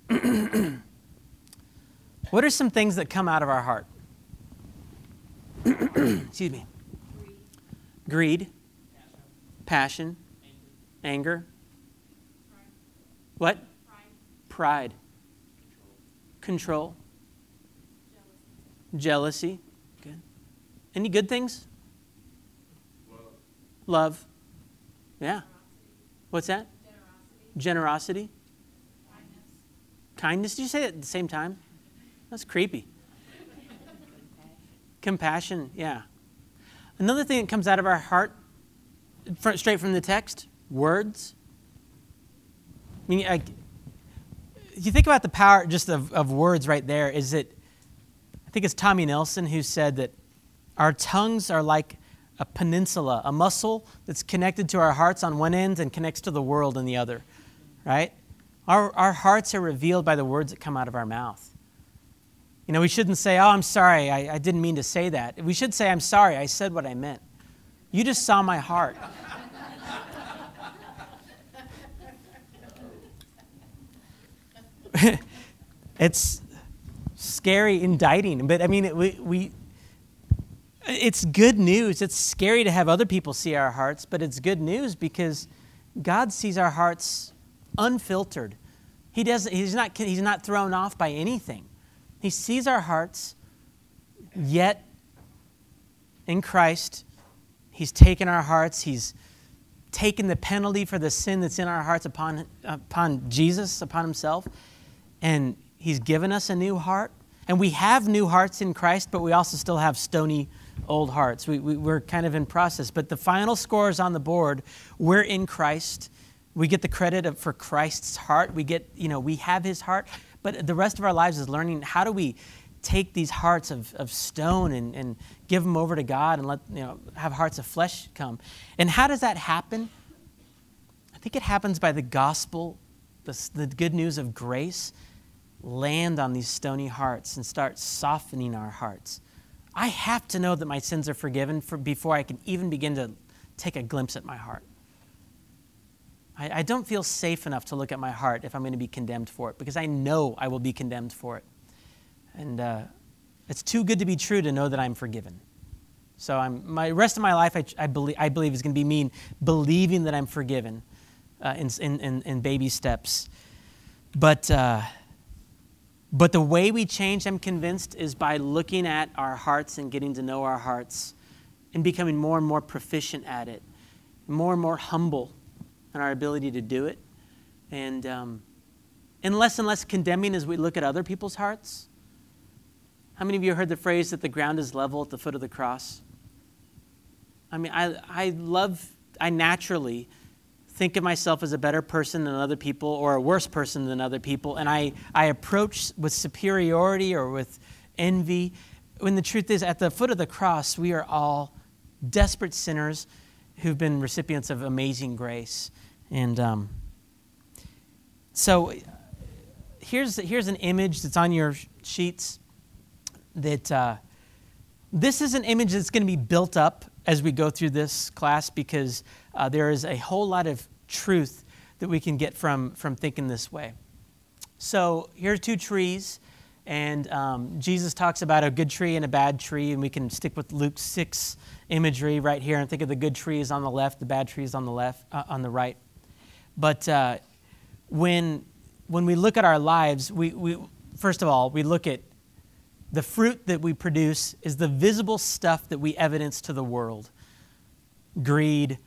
What are some things that come out of our heart? Excuse me. Greed. Passion. Anger. What? Pride. Control. Jealousy. Good. Any good things? Love. Yeah. What's that? Generosity. Kindness. Did you say it at the same time? That's creepy. Compassion. Yeah. Another thing that comes out of our heart, straight from the text, words. I mean, you think about the power just of words right there, is that, I think it's Tommy Nelson who said that our tongues are like a peninsula, a muscle that's connected to our hearts on one end and connects to the world on the other, right? Our hearts are revealed by the words that come out of our mouth. You know, we shouldn't say, oh, I'm sorry, I didn't mean to say that. We should say, I'm sorry, I said what I meant. You just saw my heart. It's scary, indicting, but I mean, it's good news. It's scary to have other people see our hearts, but it's good news because God sees our hearts unfiltered. He's not thrown off by anything. He sees our hearts, yet in Christ, He's taken our hearts. He's taken the penalty for the sin that's in our hearts upon Jesus, upon Himself, and He's given us a new heart. And we have new hearts in Christ, but we also still have stony old hearts. We're kind of in process. But the final score is on the board. We're in Christ. We get the credit for Christ's heart. We have His heart. But the rest of our lives is learning, how do we take these hearts of stone and give them over to God and have hearts of flesh come. And how does that happen? I think it happens by the gospel, the good news of grace, land on these stony hearts and start softening our hearts. I have to know that my sins are forgiven before I can even begin to take a glimpse at my heart. I don't feel safe enough to look at my heart if I'm going to be condemned for it, because I know I will be condemned for it. And it's too good to be true to know that I'm forgiven. So my rest of my life, I believe is going to be me believing that I'm forgiven in baby steps. But the way we change, I'm convinced, is by looking at our hearts and getting to know our hearts and becoming more and more proficient at it, more and more humble in our ability to do it, and less condemning as we look at other people's hearts. How many of you heard the phrase that the ground is level at the foot of the cross? I mean, I naturally think of myself as a better person than other people or a worse person than other people, and I approach with superiority or with envy, when the truth is, at the foot of the cross, we are all desperate sinners who've been recipients of amazing grace. And so here's an image that's on your sheets that this is an image that's going to be built up as we go through this class, because there is a whole lot of truth that we can get from thinking this way. So here are two trees, and Jesus talks about a good tree and a bad tree, and we can stick with Luke 6 imagery right here and think of the good tree is on the left, the bad tree is on the left, on the right. But when we look at our lives, we first of all, we look at the fruit that we produce is the visible stuff that we evidence to the world. Greed,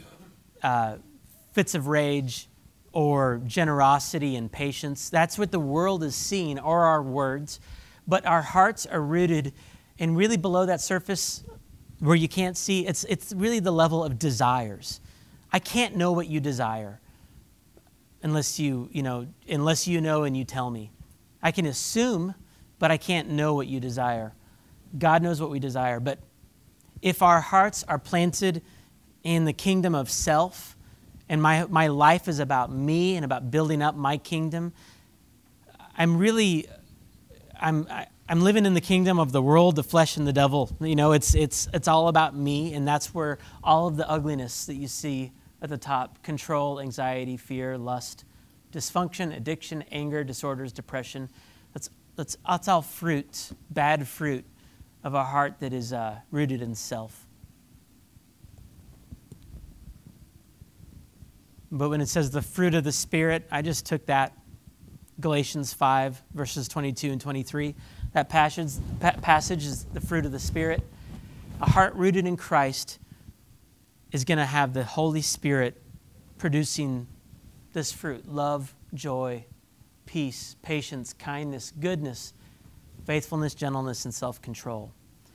fits of rage, or generosity and patience. That's what the world is seeing, or our words. But our hearts are rooted, and really below that surface where you can't see, it's really the level of desires. I can't know what you desire unless you know and you tell me. I can assume, but I can't know what you desire. God knows what we desire. But if our hearts are planted in the kingdom of self, and my life is about me and about building up my kingdom, I'm living in the kingdom of the world, the flesh, and the devil. You know, it's all about me, and that's where all of the ugliness that you see at the top: control, anxiety, fear, lust, dysfunction, addiction, anger, disorders, depression. That's all fruit, bad fruit of a heart that is rooted in self. But when it says the fruit of the Spirit, I just took that, Galatians 5, verses 22 and 23. That passage is the fruit of the Spirit. A heart rooted in Christ is going to have the Holy Spirit producing this fruit: love, joy, peace, patience, kindness, goodness, faithfulness, gentleness, and self-control.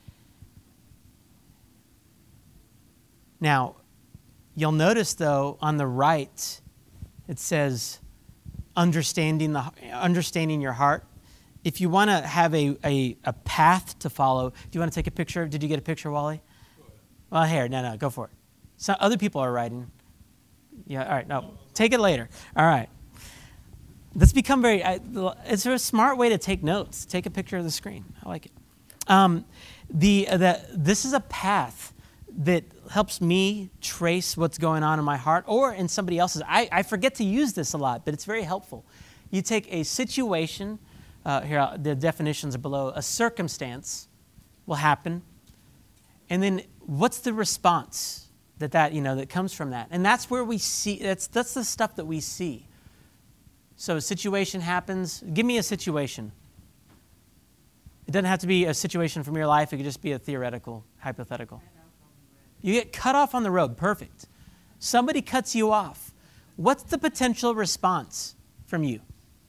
Now, you'll notice, though, on the right, it says understanding your heart. If you want to have a path to follow, do you want to take a picture? Did you get a picture, Wally? Well, here, no, go for it. So other people are writing. Yeah, all right, no, take it later. All right. Let's become it's a smart way to take notes. Take a picture of the screen. I like it. This is a path that helps me trace what's going on in my heart or in somebody else's. I forget to use this a lot, but it's very helpful. You take a situation, here, the definitions are below. A circumstance will happen, and then what's the response that comes from that? And that's where we see, that's the stuff that we see. So a situation happens. Give me a situation. It doesn't have to be a situation from your life. It could just be a theoretical, hypothetical. You get cut off on the road. Perfect. Somebody cuts you off. What's the potential response from you?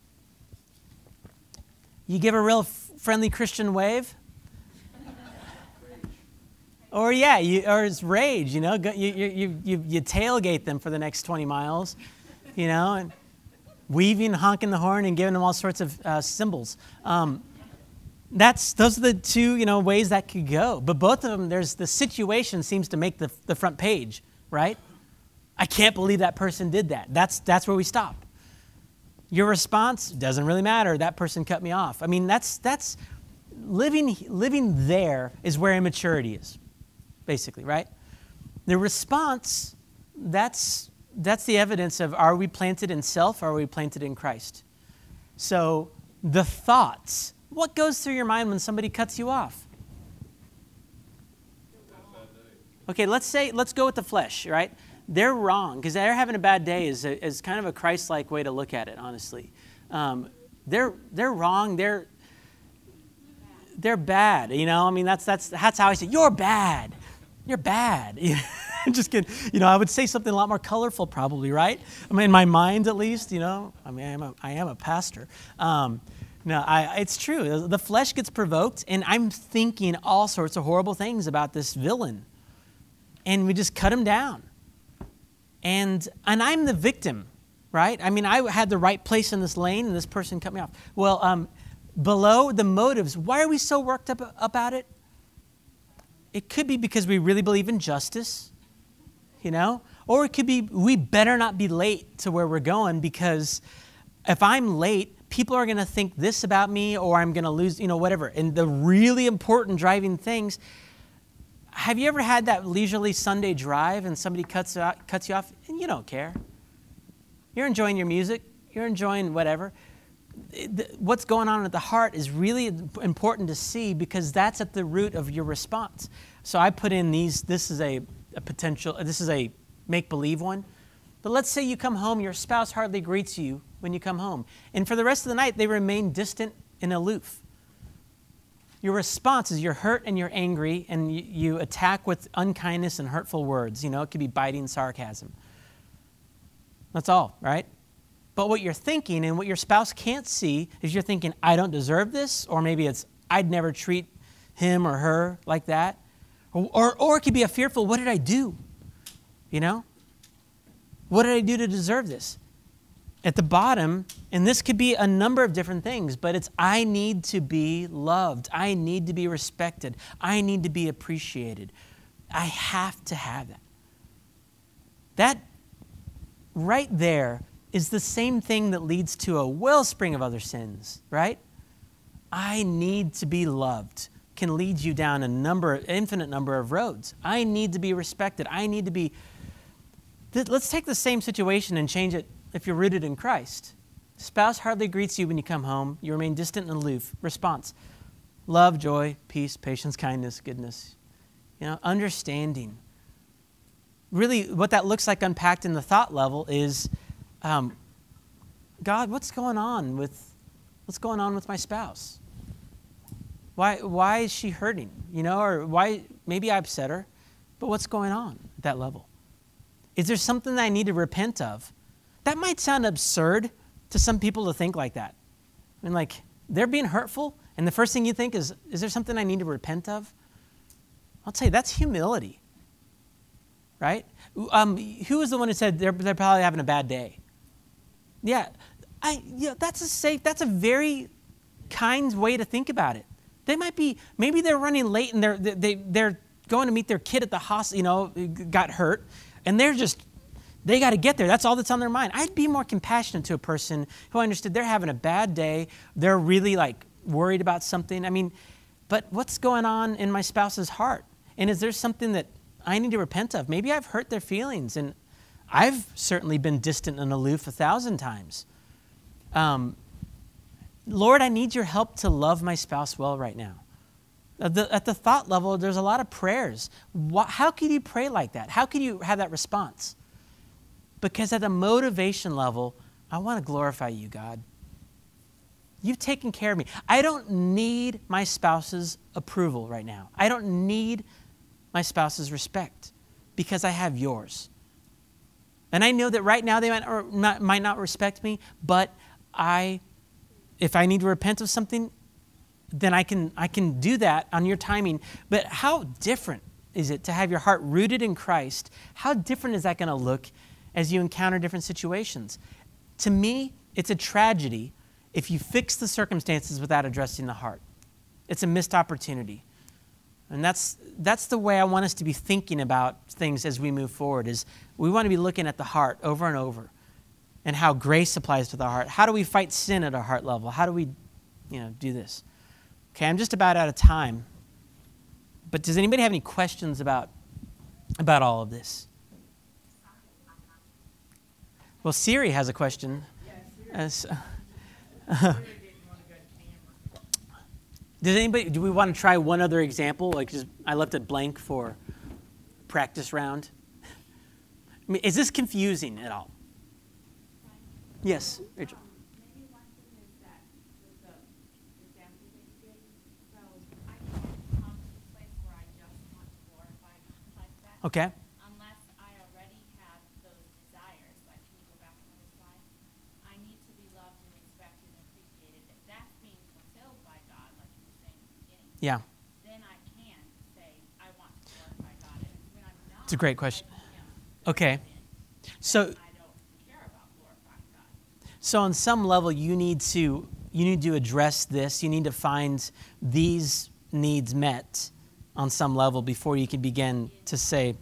You give a real friendly Christian wave? Or it's rage, you tailgate them for the next 20 miles, and weaving, honking the horn, and giving them all sorts of symbols. Those are the two, ways that could go. But both of them, there's the situation seems to make the front page, right? I can't believe that person did that. That's where we stop. Your response doesn't really matter. That person cut me off. I mean, that's living there is where immaturity is, basically, right? The response, that's the evidence of, are we planted in self or are we planted in Christ? So the thoughts, what goes through your mind when somebody cuts you off? Okay, let's go with the flesh, right? They're wrong, because they're having a bad day is kind of a Christ-like way to look at it, honestly. They're wrong. They're bad. I mean, that's how I say, you're bad. You're bad. I'm just kidding. I would say something a lot more colorful, probably, right? I mean, in my mind, at least. I mean, I am a pastor. It's true. The flesh gets provoked, and I'm thinking all sorts of horrible things about this villain, and we just cut him down. And I'm the victim, right? I mean, I had the right place in this lane, and this person cut me off. Well, below the motives, why are we so worked up about it? It could be because we really believe in justice, or it could be we better not be late to where we're going, because if I'm late, people are going to think this about me, or I'm going to lose, whatever. And the really important driving things. Have you ever had that leisurely Sunday drive and somebody cuts you off and you don't care? You're enjoying your music. You're enjoying whatever. What's going on at the heart is really important to see, because that's at the root of your response. So I put in these. This is a make-believe one. But let's say you come home, your spouse hardly greets you when you come home. And for the rest of the night, they remain distant and aloof. Your response is you're hurt and you're angry, and you attack with unkindness and hurtful words. It could be biting sarcasm. That's all, right? But what you're thinking, and what your spouse can't see, is you're thinking, I don't deserve this, or maybe it's, I'd never treat him or her like that. Or it could be a fearful, what did I do? What did I do to deserve this? At the bottom, and this could be a number of different things, but it's, I need to be loved. I need to be respected. I need to be appreciated. I have to have that. That right there is the same thing that leads to a wellspring of other sins, right? I need to be loved can lead you down infinite number of roads. I need to be respected. I need to be... Let's take the same situation and change it. If you're rooted in Christ, spouse hardly greets you when you come home. You remain distant and aloof. Response: love, joy, peace, patience, kindness, goodness. Understanding. Really, what that looks like unpacked in the thought level is, God, what's going on with my spouse? Why is she hurting? Or why, maybe I upset her, but what's going on at that level? Is there something that I need to repent of? That might sound absurd to some people to think like that. I mean, like, they're being hurtful, and the first thing you think is there something I need to repent of? I'll tell you, that's humility, right? Who was the one who said they're probably having a bad day? Yeah, that's a very kind way to think about it. Maybe they're running late and they're going to meet their kid at the hospital, got hurt, and they got to get there. That's all that's on their mind. I'd be more compassionate to a person who understood they're having a bad day. They're really worried about something. I mean, but what's going on in my spouse's heart? And is there something that I need to repent of? Maybe I've hurt their feelings, and I've certainly been distant and aloof 1,000 times. Lord, I need your help to love my spouse well right now. At the thought level, there's a lot of prayers. How can you pray like that? How can you have that response? Because at the motivation level, I want to glorify you, God. You've taken care of me. I don't need my spouse's approval right now. I don't need my spouse's respect because I have yours. And I know that right now they might not respect me, but if I need to repent of something, then I can do that on your timing. But how different is it to have your heart rooted in Christ? How different is that going to look as you encounter different situations? To me, it's a tragedy if you fix the circumstances without addressing the heart. It's a missed opportunity. And that's the way I want us to be thinking about things as we move forward, is we want to be looking at the heart over and over and how grace applies to the heart. How do we fight sin at our heart level? How do we do this? Okay, I'm just about out of time. But does anybody have any questions about all of this? Well, Siri has a question. Do we want to try one other example? I left it blank for practice round. I mean, is this confusing at all? Yes, Rachel. Maybe one thing is that with the example that you gave, so I can't come to a place where I just want to glorify God like that. Okay. Unless I already have those desires, like can you go back another slide? I need to be loved and respected and appreciated. If that's being fulfilled by God, like you were saying at the beginning, Yeah. then I can say I want to glorify God. And when I'm not, It's a great question. Okay. letting Him So I don't care about glorifying God. So on some level, you need to address this. You need to find these needs met on some level before you can begin to say,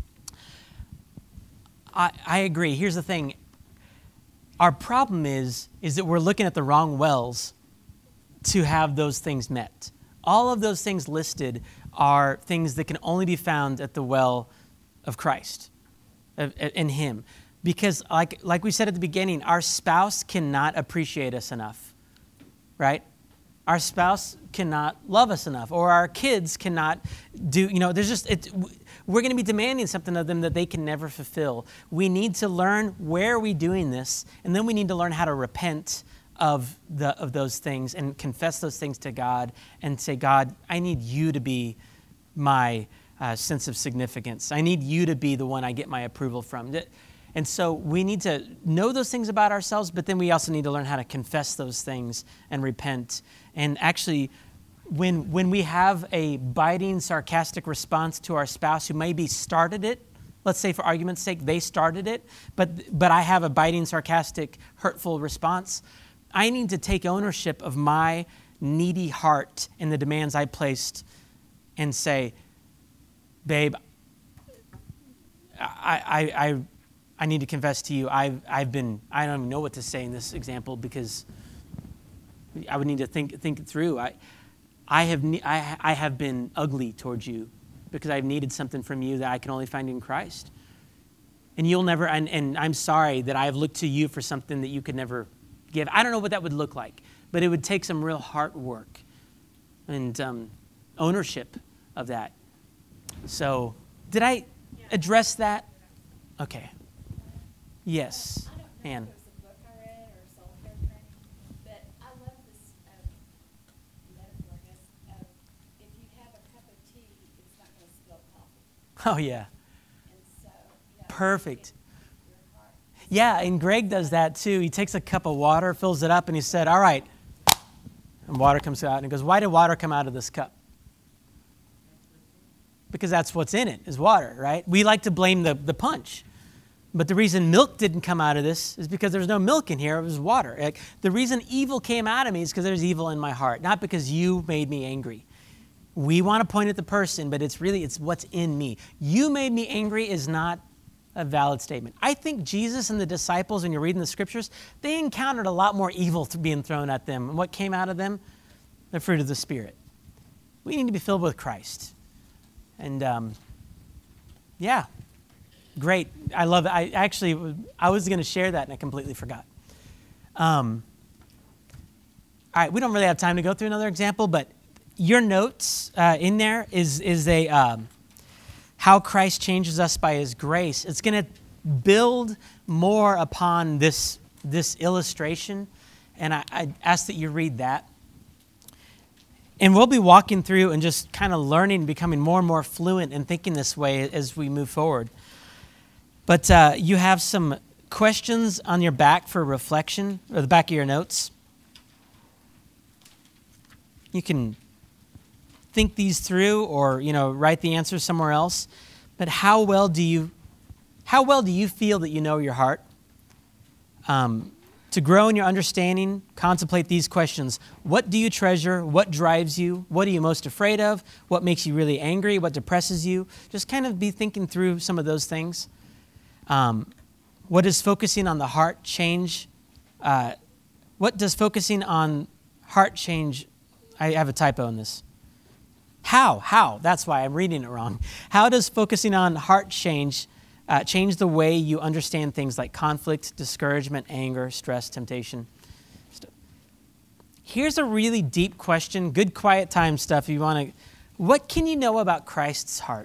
I agree. Here's the thing. Our problem is that we're looking at the wrong wells to have those things met. All of those things listed are things that can only be found at the well of Christ, in Him. Because like we said at the beginning, our spouse cannot appreciate us enough, right? Our spouse cannot love us enough, or our kids cannot do, we're going to be demanding something of them that they can never fulfill. We need to learn where are we doing this, and then we need to learn how to repent of those things and confess those things to God and say, God, I need you to be my sense of significance. I need you to be the one I get my approval from. And so we need to know those things about ourselves, but then we also need to learn how to confess those things and repent. And actually, when we have a biting, sarcastic response to our spouse who maybe started it, let's say for argument's sake, they started it, but I have a biting, sarcastic, hurtful response, I need to take ownership of my needy heart and the demands I placed and say, babe, I need to confess to you, I don't even know what to say in this example because I would need to think it through. I have been ugly towards you because I've needed something from you that I can only find in Christ. And you'll never, and I'm sorry that I've looked to you for something that you could never give. I don't know what that would look like, but it would take some real heart work and ownership of that. So, did I address that? Okay. Yes, Anne. I don't know if it was a book I read or a soul care training, but I love this metaphor, I guess, of Oh, yeah. And so, yeah. Perfect. Your heart. Yeah, and Greg does that too. He takes a cup of water, fills it up, and he said, all right. And water comes out. And he goes, why did water come out of this cup? Because that's what's in it, is water, right? We like to blame the punch. But the reason milk didn't come out of this is because there's no milk in here. It was water. Like, the reason evil came out of me is because there's evil in my heart, not because you made me angry. We want to point at the person, but it's what's in me. You made me angry is not a valid statement. I think Jesus and the disciples, when you're reading the scriptures, they encountered a lot more evil being thrown at them. And what came out of them? The fruit of the Spirit. We need to be filled with Christ. And yeah. Great. I love it. I was going to share that and I completely forgot. All right, we don't really have time to go through another example, but your notes in there is a how Christ changes us by his grace. It's going to build more upon this illustration, and I ask that you read that. And we'll be walking through and just kind of learning, becoming more and more fluent in thinking this way as we move forward. But you have some questions on your back for reflection, or the back of your notes. You can think these through, or write the answers somewhere else. But how well do you feel that you know your heart? To grow in your understanding, contemplate these questions. What do you treasure? What drives you? What are you most afraid of? What makes you really angry? What depresses you? Just kind of be thinking through some of those things. What does focusing on the heart change? What does focusing on heart change? I have a typo in this. How? That's why I'm reading it wrong. How does focusing on heart change the way you understand things like conflict, discouragement, anger, stress, temptation? Here's a really deep question, good quiet time stuff if you want to. What can you know about Christ's heart?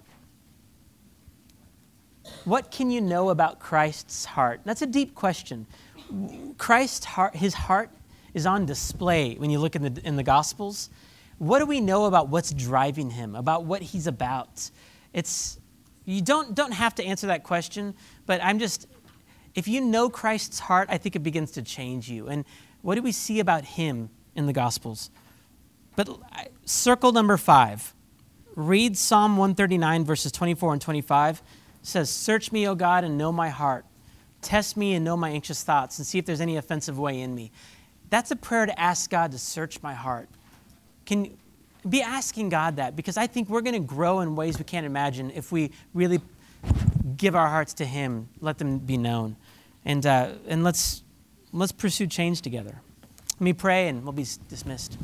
What can you know about Christ's heart? That's a deep question. Christ's heart, his heart is on display when you look in the Gospels. What do we know about what's driving him, about what he's about? You don't have to answer that question, but if you know Christ's heart, I think it begins to change you. And what do we see about him in the Gospels? But circle number 5. Read Psalm 139, verses 24 and 25. It says, search me, O God, and know my heart. Test me and know my anxious thoughts, and see if there's any offensive way in me. That's a prayer to ask God to search my heart. Can be asking God that, because I think we're going to grow in ways we can't imagine if we really give our hearts to him, let them be known. And let's pursue change together. Let me pray and we'll be dismissed.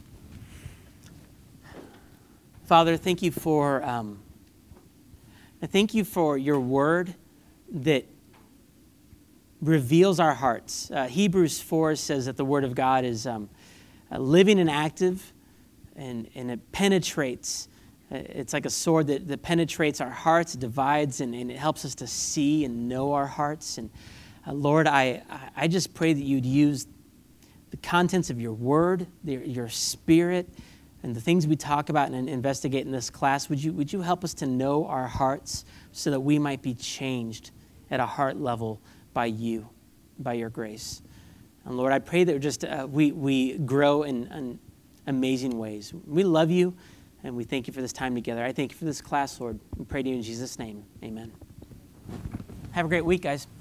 Father, thank you for your word that reveals our hearts. Hebrews 4 says that the word of God is living and active, and it penetrates. It's like a sword that penetrates our hearts, divides, and it helps us to see and know our hearts. And Lord, I just pray that you'd use the contents of your word, your spirit, and the things we talk about and investigate in this class. Would you help us to know our hearts so that we might be changed at a heart level by you, by your grace. And Lord, I pray that we grow in amazing ways. We love you, and we thank you for this time together. I thank you for this class, Lord. We pray to you in Jesus' name. Amen. Have a great week, guys.